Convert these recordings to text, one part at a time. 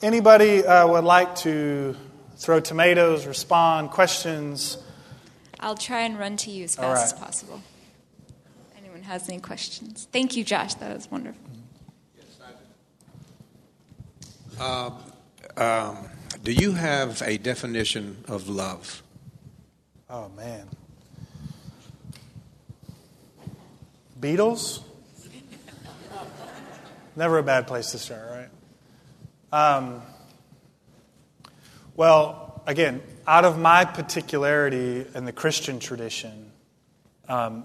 Anybody would like to throw tomatoes, respond, questions? I'll try and run to you as fast as possible. If anyone has any questions. Thank you, Josh. That was wonderful. Do you have a definition of love? Oh, man. Beatles? Never a bad place to start, right? Well, again, out of my particularity in the Christian tradition, the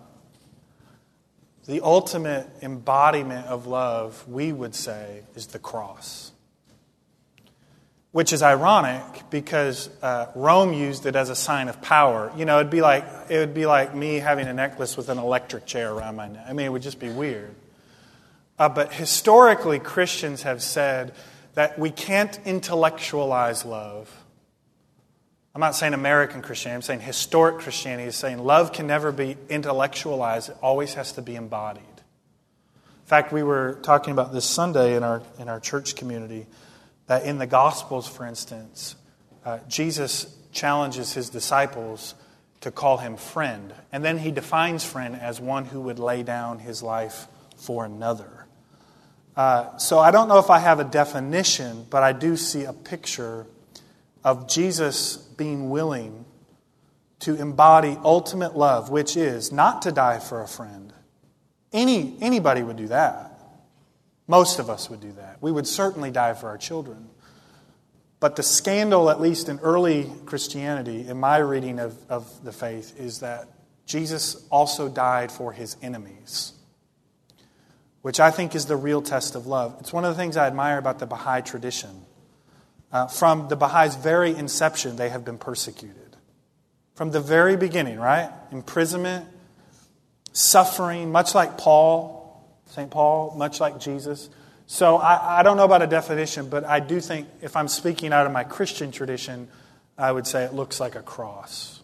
ultimate embodiment of love, we would say, is the cross. Which is ironic because Rome used it as a sign of power. You know, it would be like me having a necklace with an electric chair around my neck. I mean, it would just be weird. But historically, Christians have said that we can't intellectualize love. I'm not saying American Christianity. I'm saying historic Christianity is saying love can never be intellectualized. It always has to be embodied. In fact, we were talking about this Sunday in our church community that in the Gospels, for instance, Jesus challenges his disciples to call him friend. And then he defines friend as one who would lay down his life for another. So I don't know if I have a definition, but I do see a picture of Jesus being willing to embody ultimate love, which is not to die for a friend. Anybody would do that. Most of us would do that. We would certainly die for our children. But the scandal, at least in early Christianity, in my reading of the faith, is that Jesus also died for his enemies, which I think is the real test of love. It's one of the things I admire about the Baha'i tradition. From the Baha'is' very inception, they have been persecuted. From the very beginning, right? Imprisonment, suffering, much like St. Paul, much like Jesus. So I don't know about a definition, but I do think if I'm speaking out of my Christian tradition, I would say it looks like a cross.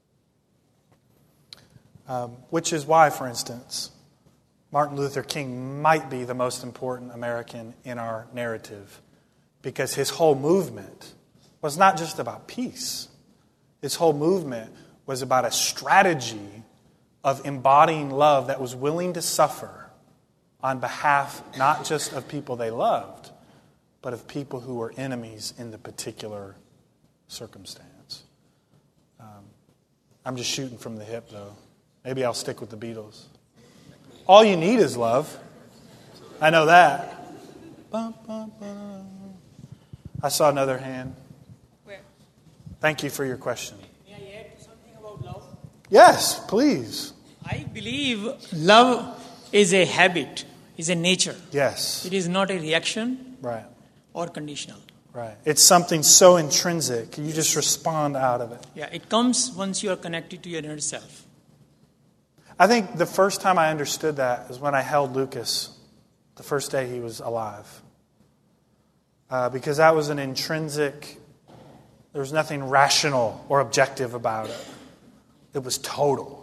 Which is why, for instance, Martin Luther King might be the most important American in our narrative, because his whole movement was not just about peace. His whole movement was about a strategy of embodying love that was willing to suffer on behalf not just of people they loved, but of people who were enemies in the particular circumstance. I'm just shooting from the hip, though. Maybe I'll stick with the Beatles. All you need is love. I know that. I saw another hand. Where? Thank you for your question. May I add something about love? Yes, please. I believe love is a habit, is a nature. Yes. It is not a reaction Right. or conditional. Right. It's something so intrinsic. You just respond out of it. Yeah, it comes once you are connected to your inner self. I think the first time I understood that is when I held Lucas the first day he was alive. Because that was an intrinsic, there was nothing rational or objective about it. It was total.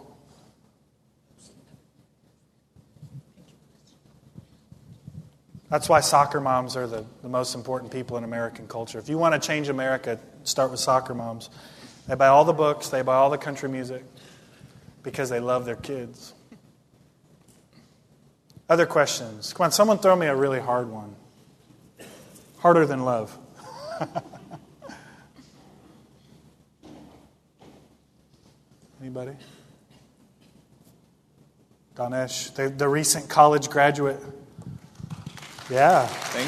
That's why soccer moms are the most important people in American culture. If you want to change America, start with soccer moms. They buy all the books, they buy all the country music, because they love their kids. Other questions? Come on, someone throw me a really hard one. Harder than love. Anybody? Ganesh, the recent college graduate. Yeah.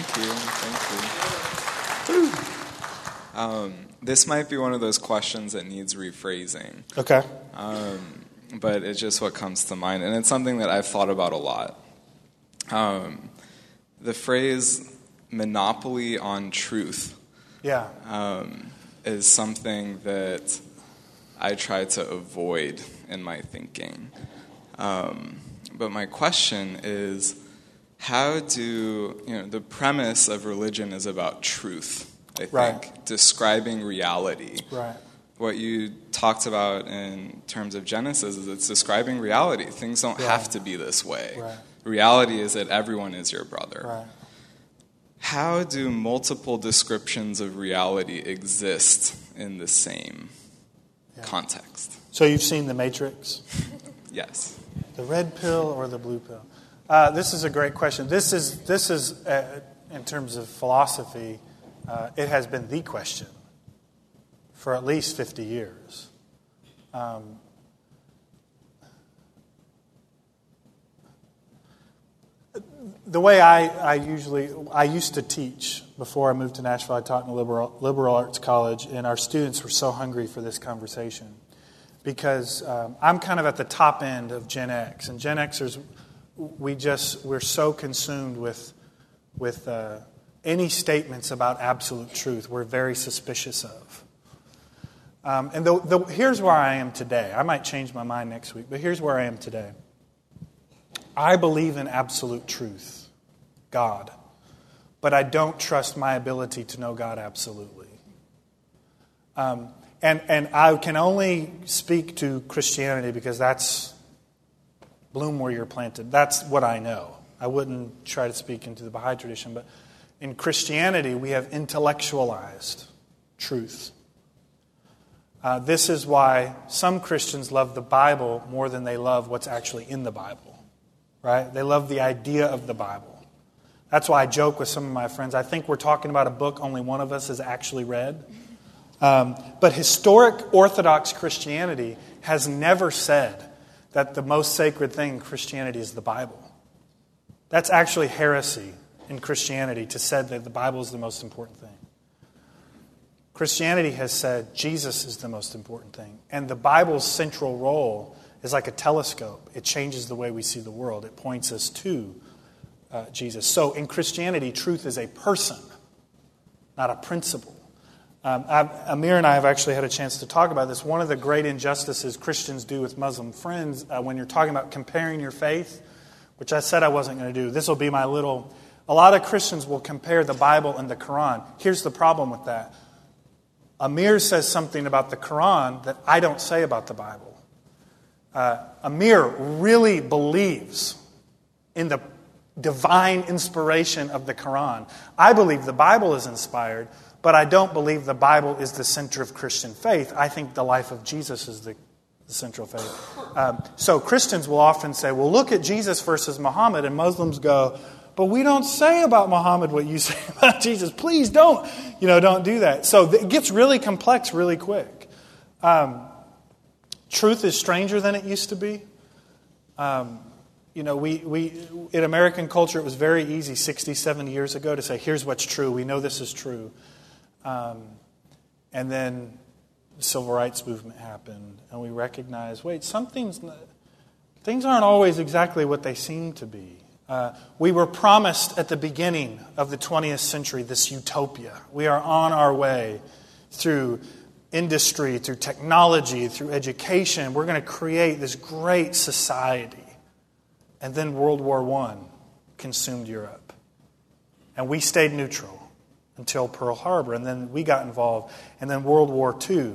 Thank you. This might be one of those questions that needs rephrasing. Okay. But it's just what comes to mind. And it's something that I've thought about a lot. The phrase monopoly on truth is something that I try to avoid in my thinking. But my question is, how do, the premise of religion is about truth, I think, describing reality. Right. What you talked about in terms of Genesis is it's describing reality. Things don't have to be this way. Right. Reality is that everyone is your brother. Right. how do multiple descriptions of reality exist in the same context? So you've seen The Matrix? Yes. The red pill or the blue pill? This is a great question. This is in terms of philosophy, it has been the question for at least 50 years. The way I used to teach before I moved to Nashville. I taught in a liberal arts college, and our students were so hungry for this conversation because I'm kind of at the top end of Gen X, and Gen Xers, we're so consumed with any statements about absolute truth. We're very suspicious of. And here's where I am today. I might change my mind next week, but here's where I am today. I believe in absolute truth, God, but I don't trust my ability to know God absolutely. And I can only speak to Christianity because that's bloom where you're planted. That's what I know. I wouldn't try to speak into the Baha'i tradition, but in Christianity we have intellectualized truth. This is why some Christians love the Bible more than they love what's actually in the Bible. Right? They love the idea of the Bible. That's why I joke with some of my friends. I think we're talking about a book only one of us has actually read. But historic Orthodox Christianity has never said that the most sacred thing in Christianity is the Bible. That's actually heresy in Christianity to say that the Bible is the most important thing. Christianity has said Jesus is the most important thing. And the Bible's central role is like a telescope. It changes the way we see the world. It points us to Jesus. So in Christianity, truth is a person, not a principle. Amir and I have actually had a chance to talk about this. One of the great injustices Christians do with Muslim friends when you're talking about comparing your faith, which I said I wasn't going to do. This will be my little... A lot of Christians will compare the Bible and the Quran. Here's the problem with that. Amir says something about the Quran that I don't say about the Bible. Amir really believes in the divine inspiration of the Quran. I believe the Bible is inspired, but I don't believe the Bible is the center of Christian faith. I think the life of Jesus is the central faith. So Christians will often say, well, look at Jesus versus Muhammad, and Muslims go, but we don't say about Muhammad what you say about Jesus. Please don't do that. So it gets really complex really quick. Truth is stranger than it used to be. We in American culture, it was very easy 60, 70 years ago to say, here's what's true. We know this is true. And then the Civil Rights Movement happened, and we recognized, things aren't always exactly what they seem to be. We were promised at the beginning of the 20th century this utopia. We are on our way through industry, through technology, through education. We're going to create this great society. And then World War I consumed Europe. And we stayed neutral until Pearl Harbor. And then we got involved. And then World War II.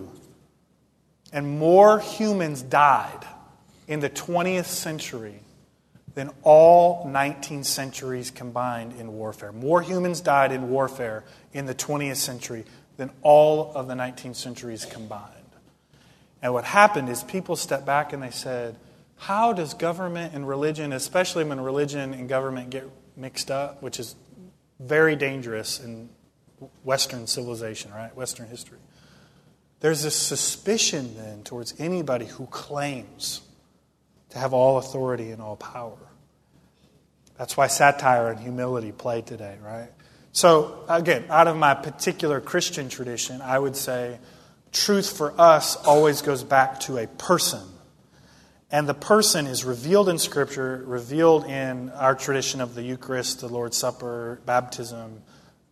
And more humans died in the 20th century than all 19 centuries combined in warfare. More humans died in warfare in the 20th century than all of the 19 centuries combined. And what happened is people stepped back and they said, how does government and religion, especially when religion and government get mixed up, which is very dangerous in Western civilization, right? Western history. There's this suspicion then towards anybody who claims to have all authority and all power. That's why satire and humility play today, right? So, again, out of my particular Christian tradition, I would say truth for us always goes back to a person. And the person is revealed in Scripture, revealed in our tradition of the Eucharist, the Lord's Supper, baptism,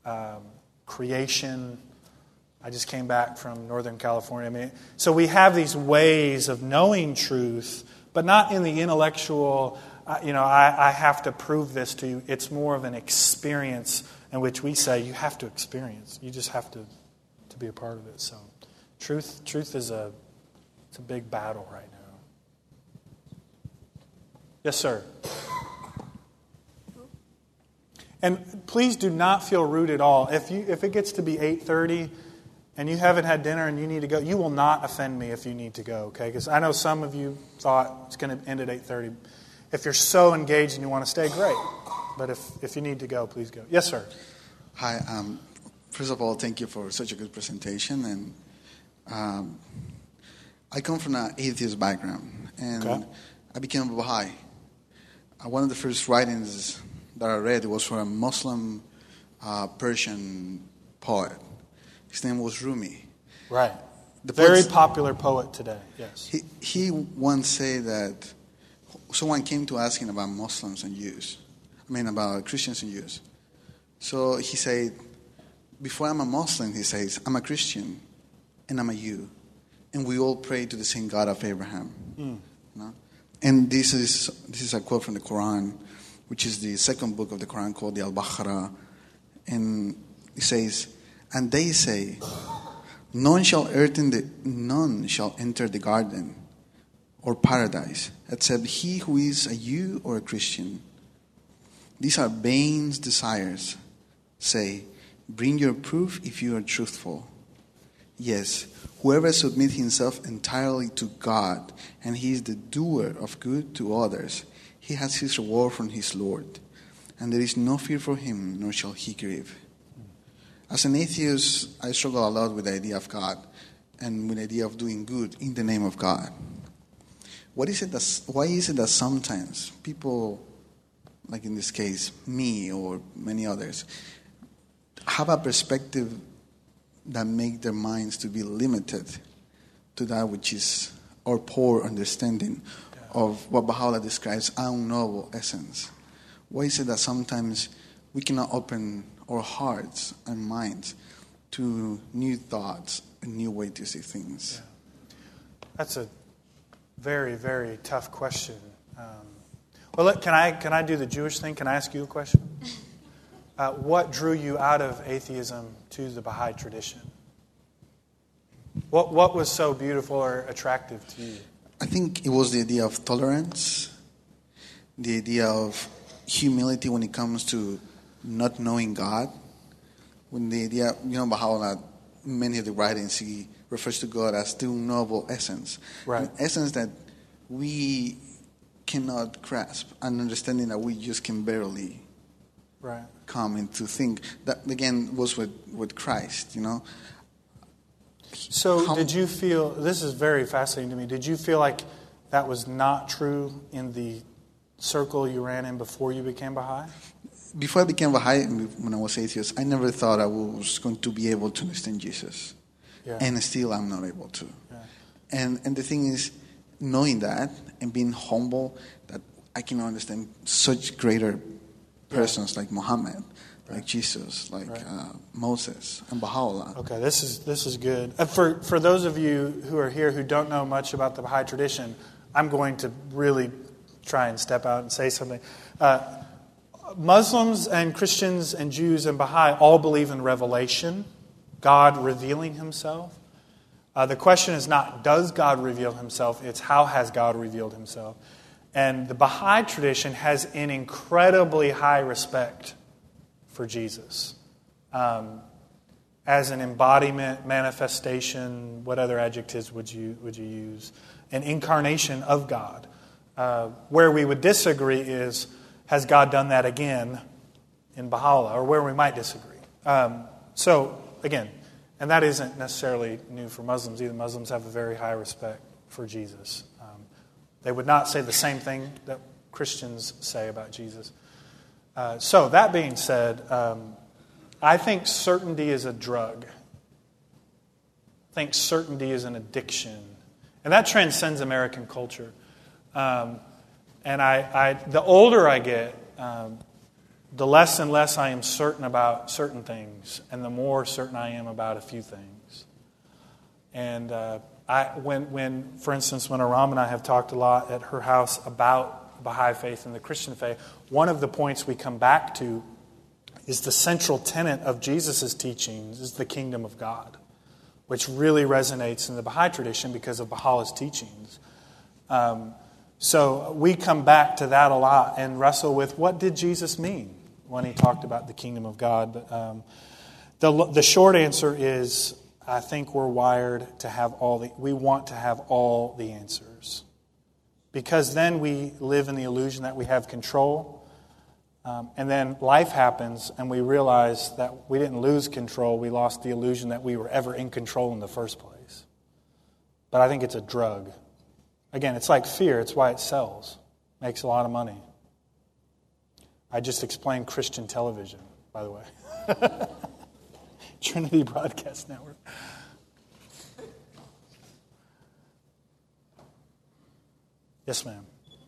creation. I just came back from Northern California. So we have these ways of knowing truth, but not in the intellectual, I have to prove this to you. It's more of an experience in which we say you have to experience. You just have to be a part of it. So truth is it's a big battle right now. Yes, sir. And please do not feel rude at all. If it gets to be 8:30 and you haven't had dinner and you need to go, you will not offend me if you need to go, okay? Because I know some of you thought it's going to end at 8:30. If you're so engaged and you want to stay, great. But if you need to go, please go. Yes, sir. Hi. First of all, thank you for such a good presentation. And I come from an atheist background, and I became a Baha'i. One of the first writings that I read was from a Muslim Persian poet. His name was Rumi. Right. Very popular poet today, yes. He once said that someone came to ask him about Muslims and Jews. About Christians and Jews. So he said, before I'm a Muslim, he says, I'm a Christian and I'm a Jew. And we all pray to the same God of Abraham. You know? And this is a quote from the Quran, which is the second book of the Quran called the Al-Baqarah. And it says, and they say, none shall enter the garden or paradise except he who is a Jew or a Christian. These are vain desires. Say, bring your proof if you are truthful. Yes, whoever submits himself entirely to God, and he is the doer of good to others, he has his reward from his Lord, and there is no fear for him, nor shall he grieve. As an atheist, I struggle a lot with the idea of God, and with the idea of doing good in the name of God. Why is it that sometimes people, like in this case, me or many others, have a perspective that make their minds to be limited to that which is our poor understanding of what Baha'u'llah describes unknowable essence? Why is it that sometimes we cannot open our hearts and minds to new thoughts, a new way to see things? Yeah. That's a very, very tough question. Well, can I do the Jewish thing? Can I ask you a question? What drew you out of atheism to the Baha'i tradition? What was so beautiful or attractive to you? I think it was the idea of tolerance, the idea of humility when it comes to not knowing God. When the idea, Baha'u'llah, many of the writings, he refers to God as the unknowable essence. Right. An essence that we cannot grasp, an understanding that we just can barely come into think. That again was with Christ, So did you feel, this is very fascinating to me, did you feel like that was not true in the circle you ran in before you became Baha'i? Before I became Baha'i, when I was atheist, I never thought I was going to be able to understand Jesus. Yeah. And still I'm not able to. Yeah. And the thing is, knowing that and being humble that I can understand such greater persons like Muhammad, like Jesus, like Moses, and Baha'u'llah. Okay, this is good. For those of you who are here who don't know much about the Baha'i tradition, I'm going to really try and step out and say something. Muslims and Christians and Jews and Baha'i all believe in revelation, God revealing himself. The question is not, does God reveal himself? It's, how has God revealed himself? And the Baha'i tradition has an incredibly high respect for Jesus as an embodiment, manifestation. What other adjectives would you use? An incarnation of God. Where we would disagree is, has God done that again in Baha'u'llah? Or where we might disagree. So, again, and that isn't necessarily new for Muslims either. Muslims have a very high respect for Jesus. They would not say the same thing that Christians say about Jesus. So that being said, I think certainty is a drug. I think certainty is an addiction. And that transcends American culture. And the older I get, the less and less I am certain about certain things, and the more certain I am about a few things. And when, for instance, when Aram and I have talked a lot at her house about Baha'i faith and the Christian faith, one of the points we come back to is the central tenet of Jesus' teachings is the kingdom of God, which really resonates in the Baha'i tradition because of Baha'u'llah's teachings. So we come back to that a lot and wrestle with, what did Jesus mean? when he talked about the kingdom of God. But the short answer is, I think we're wired to have we want to have all the answers. Because then we live in the illusion that we have control. And then life happens and we realize that we didn't lose control. We lost the illusion that we were ever in control in the first place. But I think it's a drug. Again, it's like fear. It's why it sells. Makes a lot of money. I just explained Christian television, by the way. Trinity Broadcast Network. Yes, ma'am.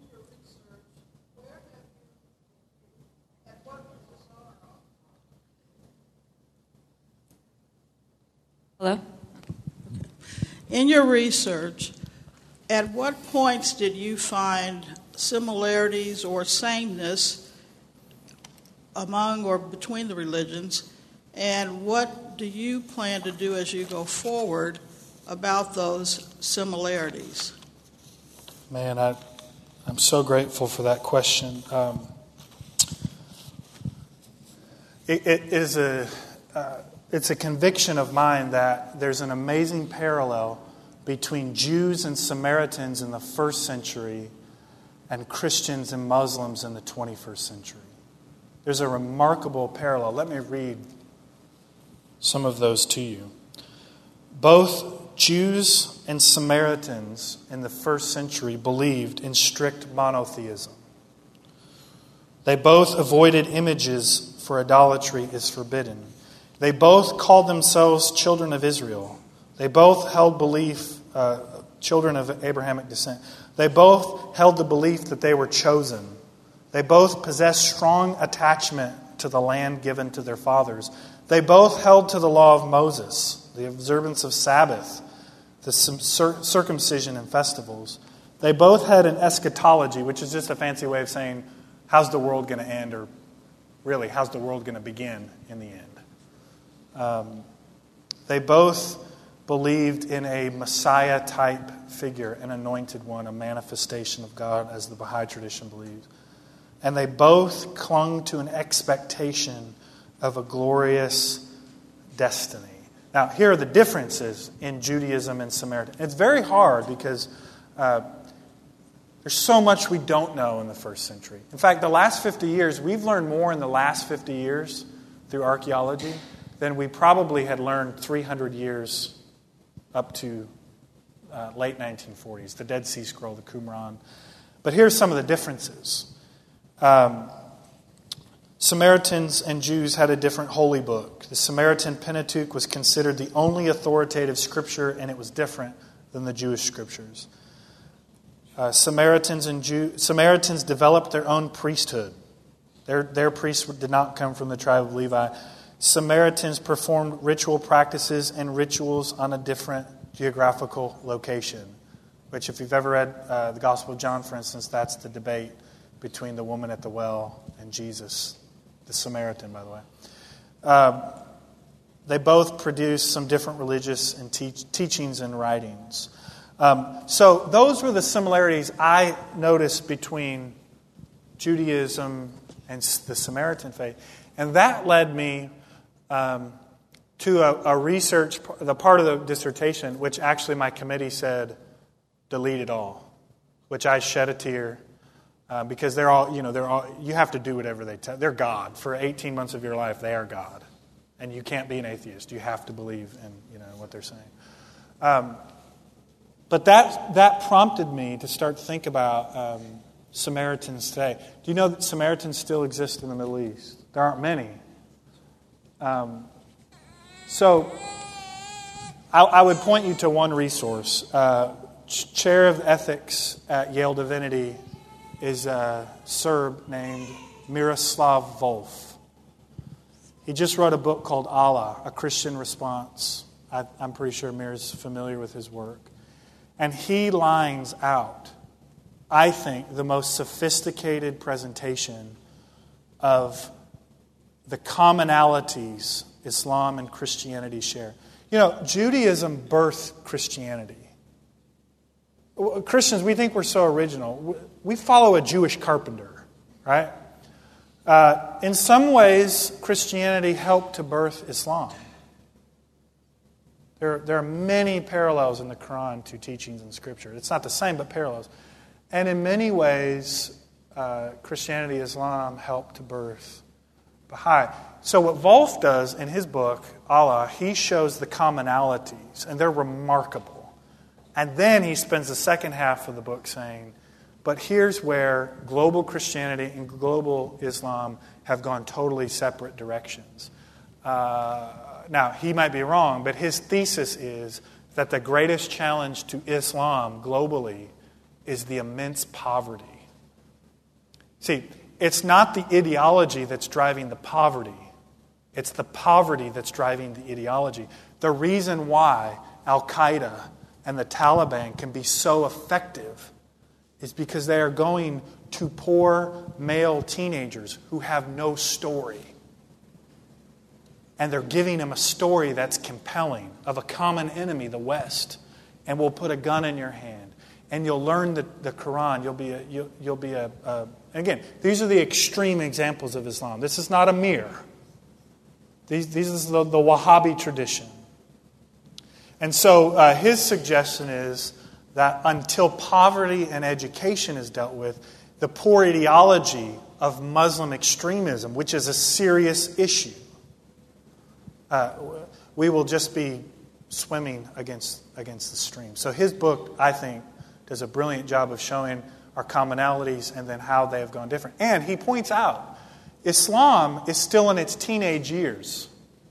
Hello? In your research, at what points did you find similarities or sameness among or between the religions, and what do you plan to do as you go forward about those similarities? Man, I'm so grateful for that question. It's a conviction of mine that there's an amazing parallel between Jews and Samaritans in the first century and Christians and Muslims in the 21st century. There's a remarkable parallel. Let me read some of those to you. Both Jews and Samaritans in the first century believed in strict monotheism. They both avoided images, for idolatry is forbidden. They both called themselves children of Israel. They both held belief, children of Abrahamic descent. They both held the belief that they were chosen. They both possessed strong attachment to the land given to their fathers. They both held to the law of Moses, the observance of Sabbath, the circumcision and festivals. They both had an eschatology, which is just a fancy way of saying, how's the world going to end? Or really, how's the world going to begin in the end? They both believed in a Messiah-type figure, an anointed one, a manifestation of God, as the Baha'i tradition believes. And they both clung to an expectation of a glorious destiny. Now, here are the differences in Judaism and Samaritan. It's very hard because there's so much we don't know in the first century. In fact, the last 50 years, we've learned more in the last 50 years through archaeology than we probably had learned 300 years up to late 1940s, the Dead Sea Scroll, the Qumran. But here's some of the differences. Samaritans and Jews had a different holy book. The Samaritan Pentateuch was considered the only authoritative scripture, and it was different than the Jewish scriptures. Samaritans developed their own priesthood. Their priests did not come from the tribe of Levi. Samaritans performed ritual practices and rituals on a different geographical location, which if you've ever read the Gospel of John, for instance, that's the debate between the woman at the well and Jesus, the Samaritan, by the way. They both produced some different religious and teachings and writings. So those were the similarities I noticed between Judaism and the Samaritan faith. And that led me to a research, the part of the dissertation, which actually my committee said, delete it all, which I shed a tear. Because they're all, you have to do whatever they tell. They're God. For 18 months of your life, they are God. And you can't be an atheist. You have to believe in, what they're saying. But that prompted me to start to think about Samaritans today. Do you know that Samaritans still exist in the Middle East? There aren't many. So I would point you to one resource. Chair of Ethics at Yale Divinity is a Serb named Miroslav Volf. He just wrote a book called Allah, A Christian Response. I'm pretty sure Mir's familiar with his work. And he lines out, I think, the most sophisticated presentation of the commonalities Islam and Christianity share. Judaism birthed Christianity. Christians, we think we're so original. We follow a Jewish carpenter, right? In some ways, Christianity helped to birth Islam. There are many parallels in the Quran to teachings in Scripture. It's not the same, but parallels. And in many ways, Christianity, Islam helped to birth Baha'i. So what Wolf does in his book, Allah, he shows the commonalities, and they're remarkable. And then he spends the second half of the book saying, but here's where global Christianity and global Islam have gone totally separate directions. Now, he might be wrong, but his thesis is that the greatest challenge to Islam globally is the immense poverty. See, it's not the ideology that's driving the poverty. It's the poverty that's driving the ideology. The reason why Al-Qaeda and the Taliban can be so effective is because they are going to poor male teenagers who have no story. And they're giving them a story that's compelling of a common enemy, the West. And we'll put a gun in your hand. And you'll learn the Quran. You'll be again, these are the extreme examples of Islam. This is not a mirror. These is the Wahhabi tradition. And so his suggestion is that until poverty and education is dealt with, the poor ideology of Muslim extremism, which is a serious issue, we will just be swimming against the stream. So his book, I think, does a brilliant job of showing our commonalities and then how they have gone different. And he points out, Islam is still in its teenage years.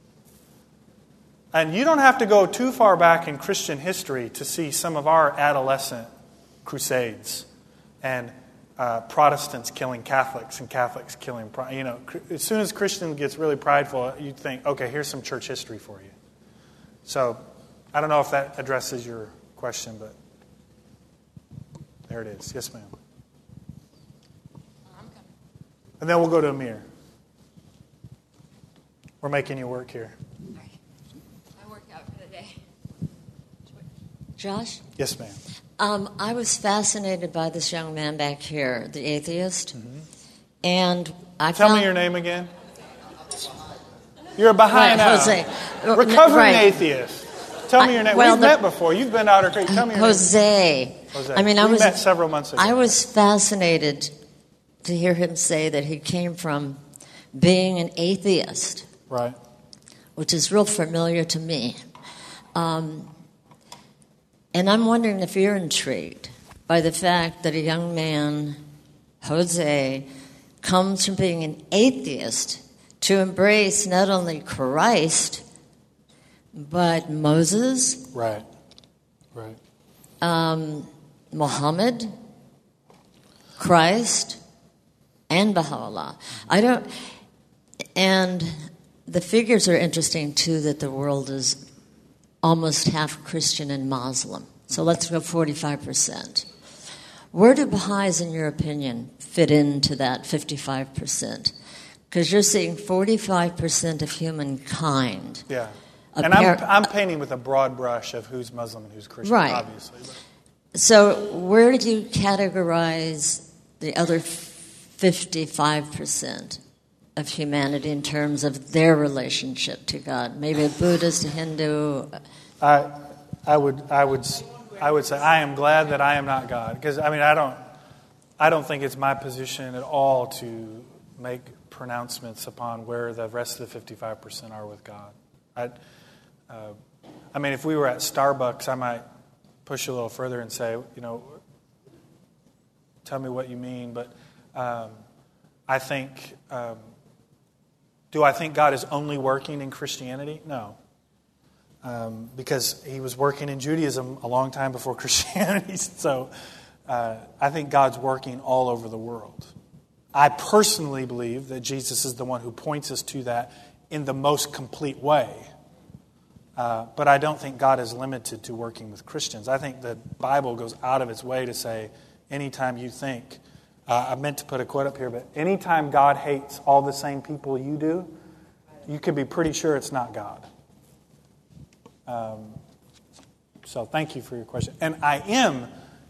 And you don't have to go too far back in Christian history to see some of our adolescent crusades and Protestants killing Catholics and Catholics killing... as soon as Christian gets really prideful, you think, okay, here's some church history for you. So, I don't know if that addresses your question, but there it is. Yes, ma'am. I'm coming. And then we'll go to Amir. We're making you work here. I work out for the day. Josh? Yes, ma'am. I was fascinated by this young man back here, the atheist. Mm-hmm. And I Tell me your name again. You're a Baha'i now. Jose. Recovering atheist. Tell me your name. We've met before. You've been to Outer Creek. Tell me your name. Jose. I mean, we met several months ago. I was fascinated to hear him say that he came from being an atheist. Right. Which is real familiar to me. And I'm wondering if you're intrigued by the fact that a young man, Jose, comes from being an atheist to embrace not only Christ, but Moses. Right. Right. Muhammad, Christ, and Baha'u'llah. And the figures are interesting, too, that the world is almost half Christian and Muslim. So let's go 45%. Where do Baha'is, in your opinion, fit into that 55%? Because you're seeing 45% of humankind. Yeah. And I'm painting with a broad brush of who's Muslim and who's Christian, right. Obviously. But. So where do you categorize the other 55% of humanity in terms of their relationship to God? Maybe a Buddhist, a Hindu. I would say I am glad that I am not God, because I don't think it's my position at all to make pronouncements upon where the rest of the 55% are with God. If we were at Starbucks, I might push a little further and say, tell me what you mean. But I think, do I think God is only working in Christianity? No. Because he was working in Judaism a long time before Christianity. So I think God's working all over the world. I personally believe that Jesus is the one who points us to that in the most complete way. But I don't think God is limited to working with Christians. I think the Bible goes out of its way to say, anytime you think, I meant to put a quote up here, but anytime God hates all the same people you do, you can be pretty sure it's not God. So thank you for your question. And I am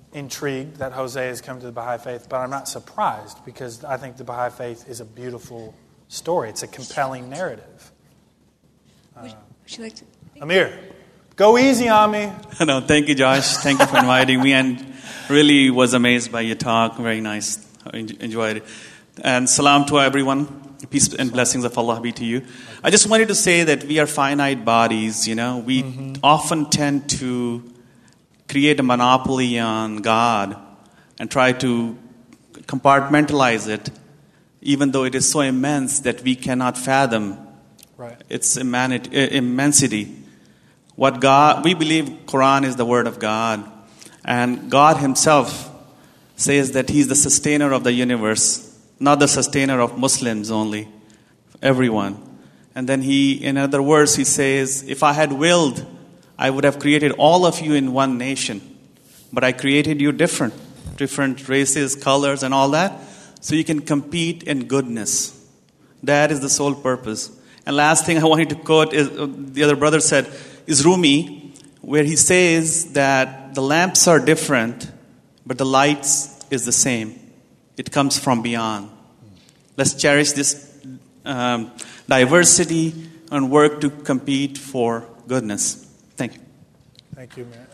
intrigued that Jose has come to the Baha'i faith, but I'm not surprised because I think the Baha'i faith is a beautiful story. It's a compelling narrative. Would you like to? Amir, go easy on me. No, thank you, Josh. Thank you for inviting me, and really was amazed by your talk. Very nice. I enjoyed it. And salam to everyone. Peace and blessings of Allah be to you. I just wanted to say that we are finite bodies. We often tend to create a monopoly on God and try to compartmentalize it, even though it is so immense that we cannot fathom its immensity. We believe Quran is the word of God, and God Himself says that He's the sustainer of the universe, not the sustainer of Muslims only, everyone. And then in other words, He says, if I had willed, I would have created all of you in one nation. But I created you different races, colors, and all that, so you can compete in goodness. That is the sole purpose. And last thing I wanted to quote is the other brother said, is Rumi, where he says that the lamps are different, but the lights is the same. It comes from beyond. Let's cherish this diversity and work to compete for goodness. Thank you. Thank you, Matt.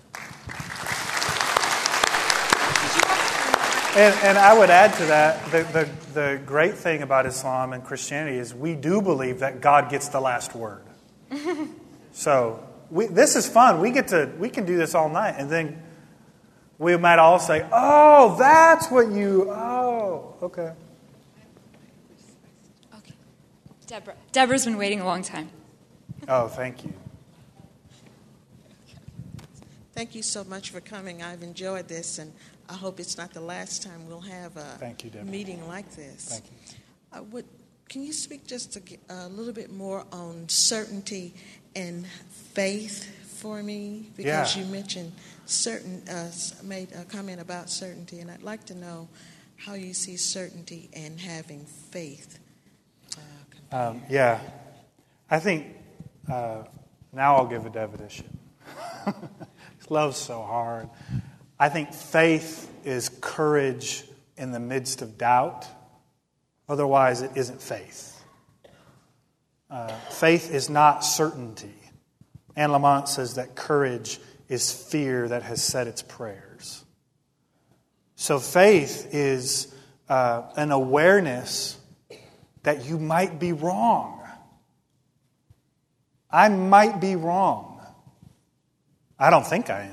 And I would add to that, the great thing about Islam and Christianity is we do believe that God gets the last word. So this is fun. We can do this all night, and then we might all say, "Oh, that's what you." Oh, okay. Okay, Deborah's been waiting a long time. Oh, thank you. Thank you so much for coming. I've enjoyed this, and I hope it's not the last time we'll have a meeting like this. Thank you. Can you speak just a little bit more on certainty and faith for me? Because you mentioned made a comment about certainty, and I'd like to know how you see certainty and having faith. I think now I'll give a definition. Love's so hard. I think faith is courage in the midst of doubt. Otherwise, it isn't faith. Faith is not certainty. Anne Lamott says that courage is fear that has said its prayers. So faith is an awareness that you might be wrong. I might be wrong. I don't think I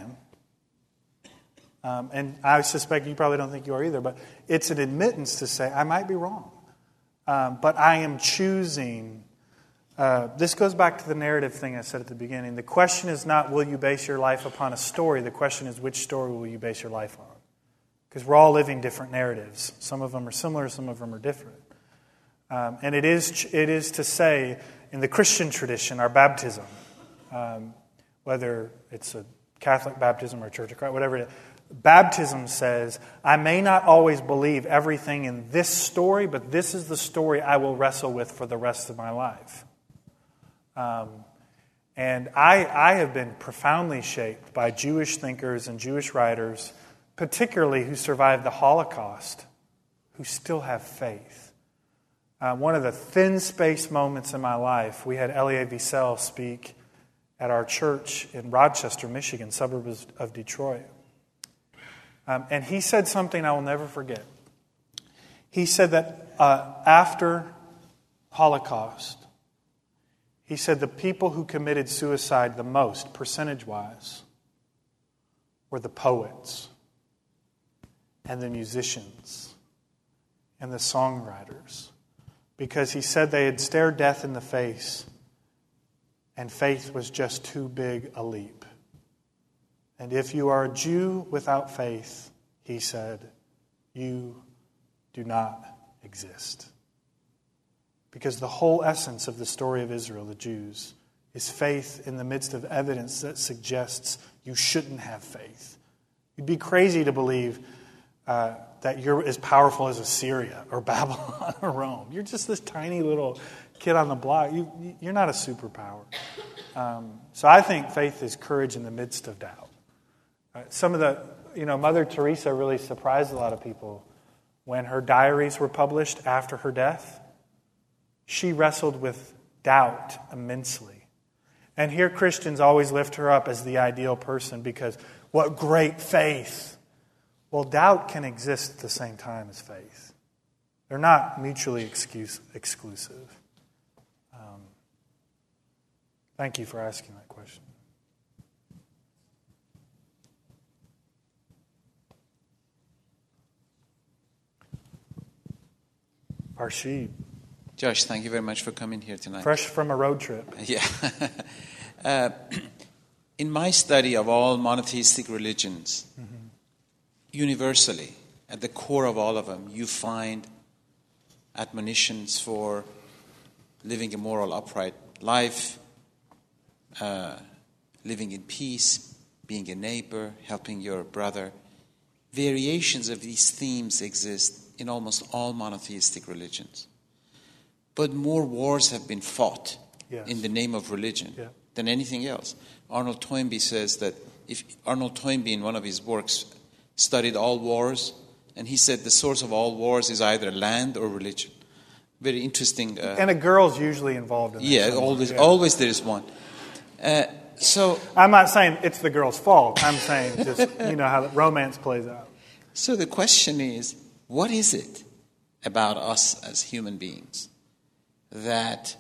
am. And I suspect you probably don't think you are either. But it's an admittance to say, I might be wrong. But I am choosing. This goes back to the narrative thing I said at the beginning. The question is not, will you base your life upon a story? The question is, which story will you base your life on? Because we're all living different narratives. Some of them are similar, some of them are different. And it is to say, in the Christian tradition, our baptism, whether it's a Catholic baptism or a Church of Christ, whatever it is, baptism says, I may not always believe everything in this story, but this is the story I will wrestle with for the rest of my life. And I have been profoundly shaped by Jewish thinkers and Jewish writers, particularly who survived the Holocaust, who still have faith. One of the thin-spaced moments in my life, we had Elie Wiesel speak at our church in Rochester, Michigan, suburbs of Detroit. And he said something I will never forget. He said that after Holocaust, he said the people who committed suicide the most, percentage-wise, were the poets and the musicians and the songwriters. Because he said they had stared death in the face and faith was just too big a leap. And if you are a Jew without faith, he said, you do not exist. Because the whole essence of the story of Israel, the Jews, is faith in the midst of evidence that suggests you shouldn't have faith. You'd be crazy to believe that you're as powerful as Assyria or Babylon or Rome. You're just this tiny little kid on the block. You're not a superpower. So I think faith is courage in the midst of doubt. Some of the Mother Teresa really surprised a lot of people. When her diaries were published after her death, she wrestled with doubt immensely. And here Christians always lift her up as the ideal person because what great faith. Well, doubt can exist at the same time as faith. They're not mutually exclusive. Thank you for asking that question. Farshid. Josh, thank you very much for coming here tonight. Fresh from a road trip. Yeah. In my study of all monotheistic religions, universally, at the core of all of them, you find admonitions for living a moral, upright life, living in peace, being a neighbor, helping your brother. Variations of these themes exist in almost all monotheistic religions. But more wars have been fought in the name of religion than anything else. Arnold Toynbee says that Arnold Toynbee in one of his works studied all wars, and he said the source of all wars is either land or religion. Very interesting. And a girl's usually involved in that. Yeah, always there is one. So I'm not saying it's the girl's fault. I'm saying just, how the romance plays out. So the question is, what is it about us as human beings that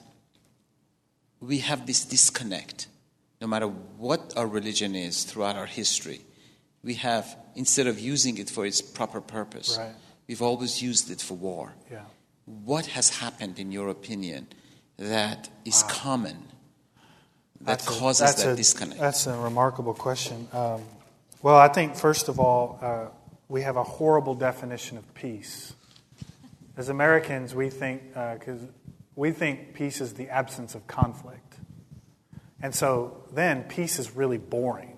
we have this disconnect? No matter what our religion is throughout our history, we have, instead of using it for its proper purpose, we've always used it for war. Yeah. What has happened, in your opinion, that is common that causes that disconnect? That's a remarkable question. Well, I think, first of all, we have a horrible definition of peace. As Americans, we think peace is the absence of conflict. And so then peace is really boring.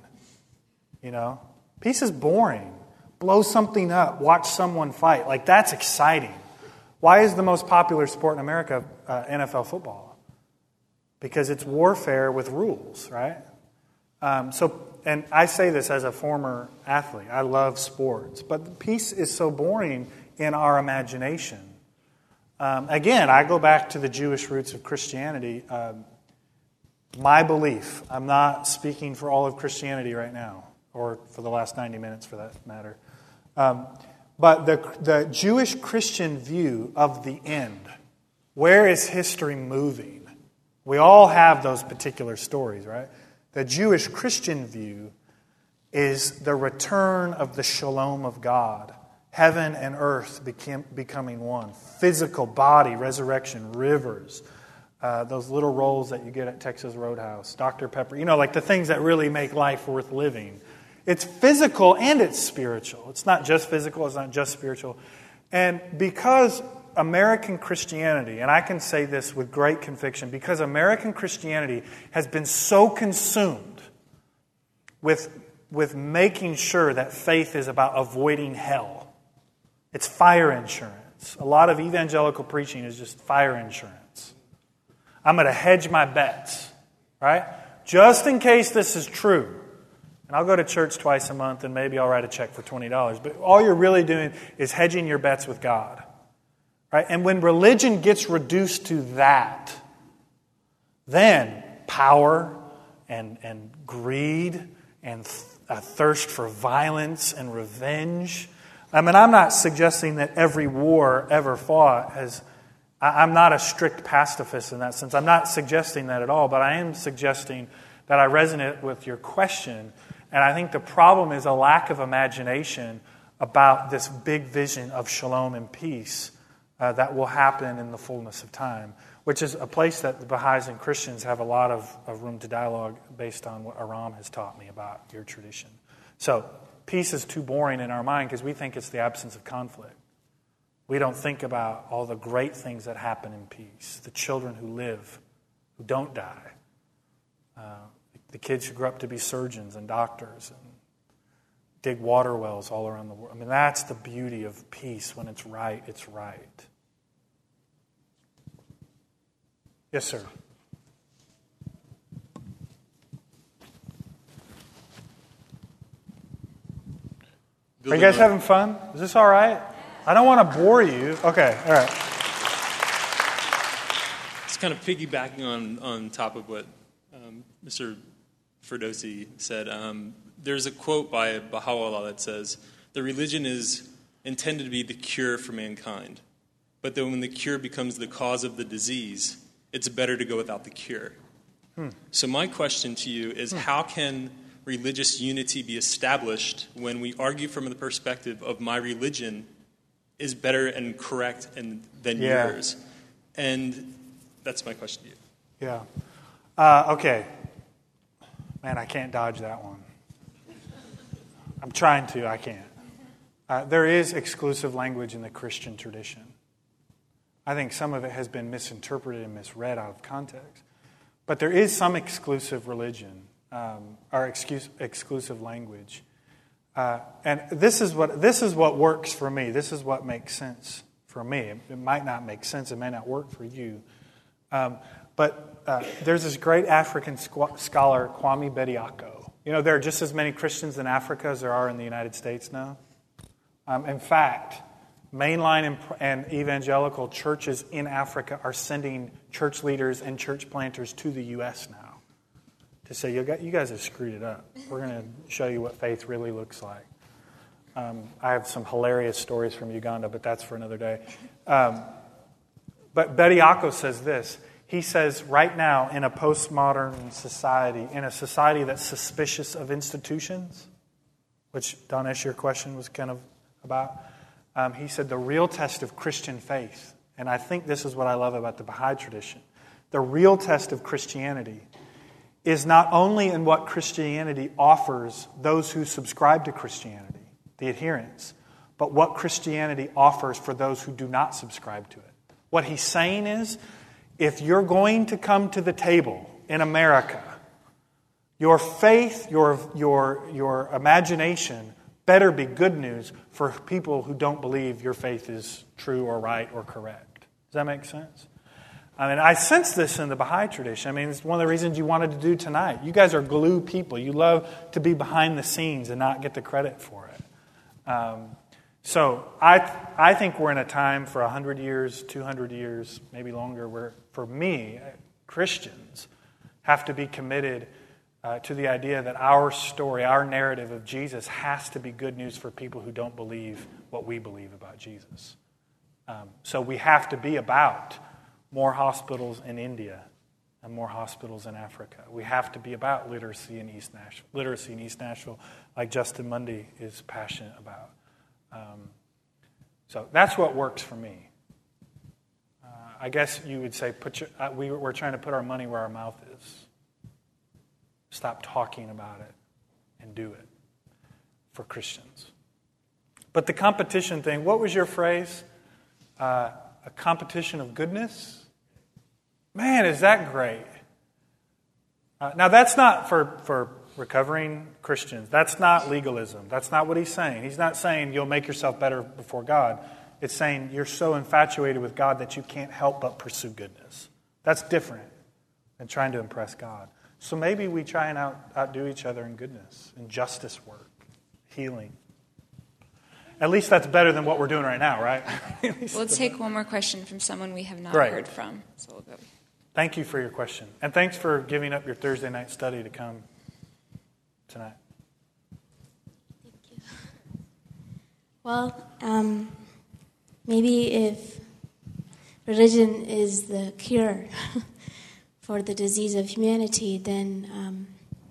Peace is boring. Blow something up, watch someone fight. Like, that's exciting. Why is the most popular sport in America NFL football? Because it's warfare with rules, right? And I say this as a former athlete. I love sports. But peace is so boring in our imagination. Again, I go back to the Jewish roots of Christianity. My belief, I'm not speaking for all of Christianity right now, or for the last 90 minutes for that matter. But the Jewish Christian view of the end, where is history moving? We all have those particular stories, right? The Jewish Christian view is the return of the shalom of God. Heaven and earth becoming one. Physical body, resurrection, rivers. Those little rolls that you get at Texas Roadhouse. Dr. Pepper. Like the things that really make life worth living. It's physical and it's spiritual. It's not just physical, it's not just spiritual. And because American Christianity, and I can say this with great conviction, because American Christianity has been so consumed with making sure that faith is about avoiding hell. It's fire insurance. A lot of evangelical preaching is just fire insurance. I'm going to hedge my bets, right? Just in case this is true. And I'll go to church twice a month and maybe I'll write a check for $20. But all you're really doing is hedging your bets with God. Right? And when religion gets reduced to that, then power and greed and a thirst for violence and revenge. I mean, I'm not suggesting that every war ever fought has... I'm not a strict pacifist in that sense. I'm not suggesting that at all, but I am suggesting that I resonate with your question. And I think the problem is a lack of imagination about this big vision of shalom and peace that will happen in the fullness of time, which is a place that the Baha'is and Christians have a lot of room to dialogue based on what Aram has taught me about your tradition. So peace is too boring in our mind because we think it's the absence of conflict. We don't think about all the great things that happen in peace, the children who live, who don't die, the kids who grow up to be surgeons and doctors and dig water wells all around the world. I mean, that's the beauty of peace. When it's right, it's right. Yes, sir. Are you guys having fun? Is this all right? I don't want to bore you. Okay, all right. It's kind of piggybacking on top of what Mr. Ferdowsi said. There's a quote by Baha'u'llah that says, "The religion is intended to be the cure for mankind. But then when the cure becomes the cause of the disease, it's better to go without the cure." So my question to you is, how can religious unity be established when we argue from the perspective of my religion is better and correct than yours? And that's my question to you. Yeah. Okay. Man, I can't dodge that one. I'm trying to. I can't. There is exclusive language in the Christian tradition. I think some of it has been misinterpreted and misread out of context. But there is some exclusive religion, or exclusive language. And this is what works for me. This is what makes sense for me. It might not make sense. It may not work for you. But there's this great African scholar, Kwame Bediako. You know, there are just as many Christians in Africa as there are in the United States now. In fact, mainline and evangelical churches in Africa are sending church leaders and church planters to the U.S. now to say, you guys have screwed it up. We're going to show you what faith really looks like. I have some hilarious stories from Uganda, but that's for another day. But Bediako says this. He says, right now, in a postmodern society, in a society that's suspicious of institutions, which, Danesh, your question was kind of about, he said the real test of Christian faith, and I think this is what I love about the Baha'i tradition, the real test of Christianity is not only in what Christianity offers those who subscribe to Christianity, the adherents, but what Christianity offers for those who do not subscribe to it. What he's saying is, if you're going to come to the table in America, your faith, your imagination better be good news for people who don't believe your faith is true or right or correct. Does that make sense? I mean, I sense this in the Baha'i tradition. I mean, it's one of the reasons you wanted to do tonight. You guys are glue people. You love to be behind the scenes and not get the credit for it. So I think we're in a time for 100 years, 200 years, maybe longer, where, for me, Christians have to be committed to the idea that our story, our narrative of Jesus has to be good news for people who don't believe what we believe about Jesus. So we have to be about more hospitals in India and more hospitals in Africa. We have to be about literacy in East Nashville, like Justin Mundy is passionate about. So that's what works for me. I guess you would say we're trying to put our money where our mouth is. Stop talking about it and do it for Christians. But the competition thing, what was your phrase? A competition of goodness? Man, is that great. Now, that's not for recovering Christians. That's not legalism. That's not what he's saying. He's not saying you'll make yourself better before God. It's saying you're so infatuated with God that you can't help but pursue goodness. That's different than trying to impress God. So maybe we try and outdo each other in goodness, in justice work, healing. At least that's better than what we're doing right now, right? We'll take one more question from someone we have not heard from. So we'll go. Thank you for your question. And thanks for giving up your Thursday night study to come tonight. Thank you. Well, maybe if religion is the cure for the disease of humanity, then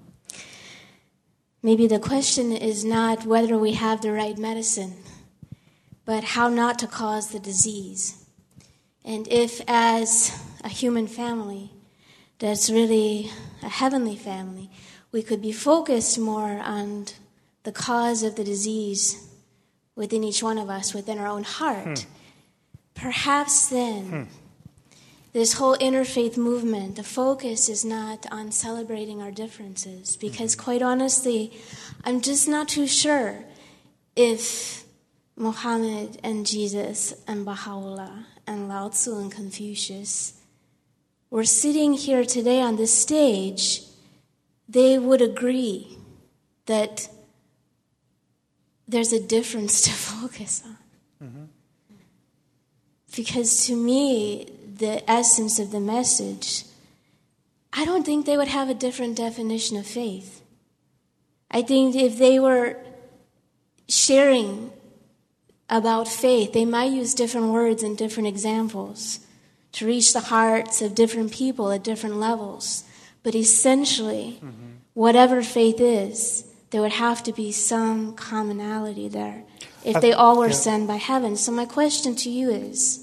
maybe the question is not whether we have the right medicine, but how not to cause the disease. And if, as a human family that's really a heavenly family, we could be focused more on the cause of the disease within each one of us, within our own heart, perhaps then this whole interfaith movement, the focus is not on celebrating our differences, because quite honestly, I'm just not too sure if Muhammad and Jesus and Baha'u'llah and Lao Tzu and Confucius were sitting here today on this stage, they would agree that there's a difference to focus on. Mm-hmm. Because to me, the essence of the message, I don't think they would have a different definition of faith. I think if they were sharing about faith, they might use different words and different examples to reach the hearts of different people at different levels. But essentially, whatever faith is, there would have to be some commonality there if they all were sent by heaven. So my question to you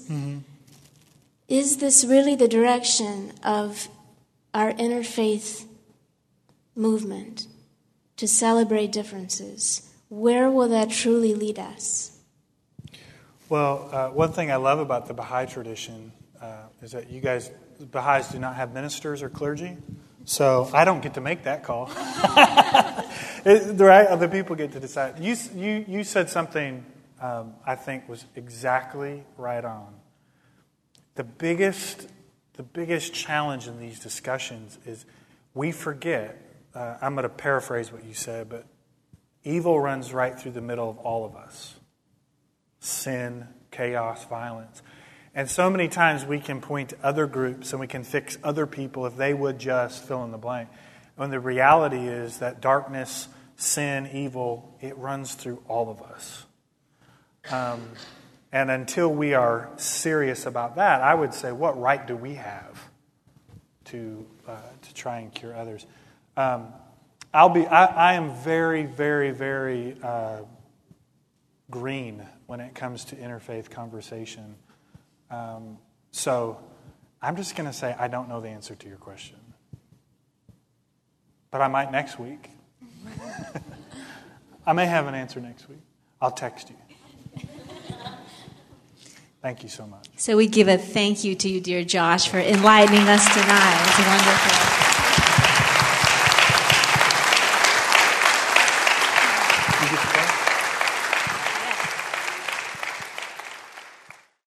is this really the direction of our interfaith movement, to celebrate differences? Where will that truly lead us? Well, one thing I love about the Baha'i tradition is that you guys, Baha'is, do not have ministers or clergy. So I don't get to make that call. Right? Other people get to decide. You said something I think was exactly right on. The biggest challenge in these discussions is we forget, I'm going to paraphrase what you said, but evil runs right through the middle of all of us. Sin, chaos, violence. And so many times we can point to other groups and we can fix other people if they would just fill in the blank. When the reality is that darkness, sin, evil, it runs through all of us. And until we are serious about that, I would say, what right do we have to try and cure others? I am very, very, very green when it comes to interfaith conversation. So I'm just going to say I don't know the answer to your question. But I might next week. I may have an answer next week. I'll text you. Thank you so much. So we give a thank you to you, dear Josh, for enlightening us tonight. It's wonderful.